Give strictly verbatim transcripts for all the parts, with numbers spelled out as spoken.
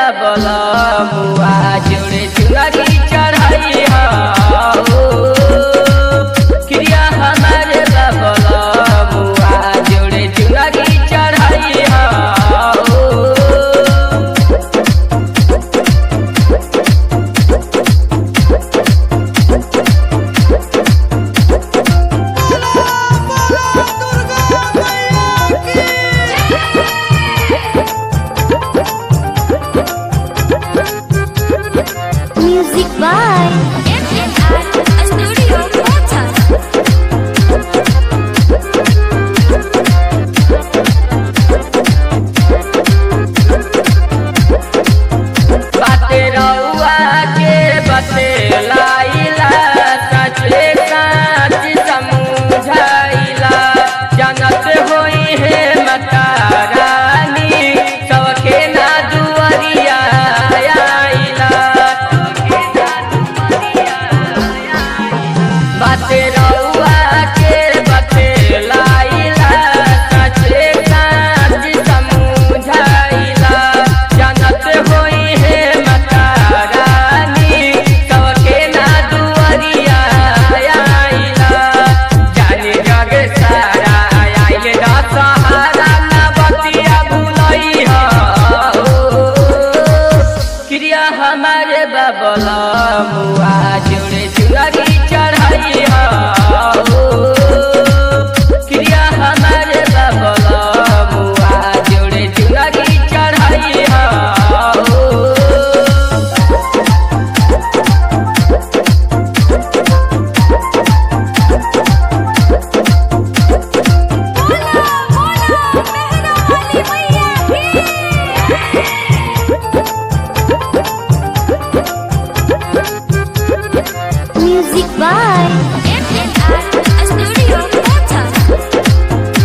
बाबला मुआ जोड़े चुनरी चढ़ाई हो क्रिया हमारे बाबला मुआ जोड़े चुनरी चढ़ाई हो Music by M N R Studio Podcast. बाते रउआ के बते लाइला सचे काच समझाइला जानत होई है माता रानी सबके ना दुआरिया आइला बाते रउआ के बते लाइला सचे काच समझाइला जानत होई है माता रानी सबके ना दुआरिया आइला जाने जग सारा आइले दशहरा ना बतिया भुलई हो क्रिया हमारे बाबला मुआ जोड़े चुनरी चढ़ाई हो क्रिया हमारे बाबला मुआ जोड़े चुनरी चढ़ाई हो Music by M N R Studio Podcast.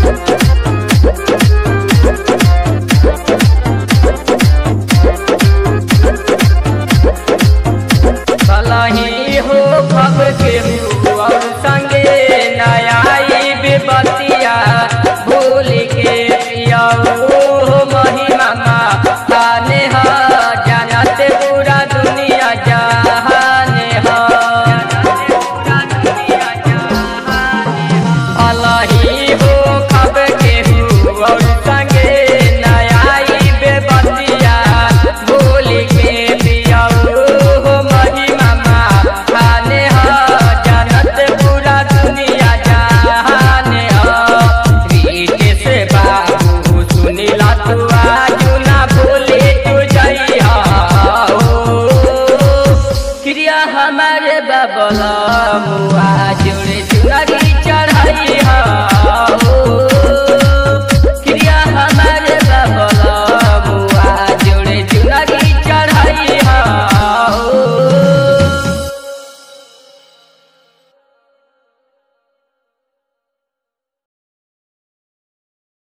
भलही हो खब के और संगे नयाई विपतिया भूल के पियाऊ महिमा ताने ह जानत पूरा दुनिया जहाने ह भलही हो खब के और संगे नयाई विपतिया भूल के पियाऊ खाने हो जानत पूरा दुनिया जहाने हो रीत से बाबू सुनीला तू आजू ना भूली तू जई हो क्रिया हमारे बाबला मुआ जोड़े चुनरी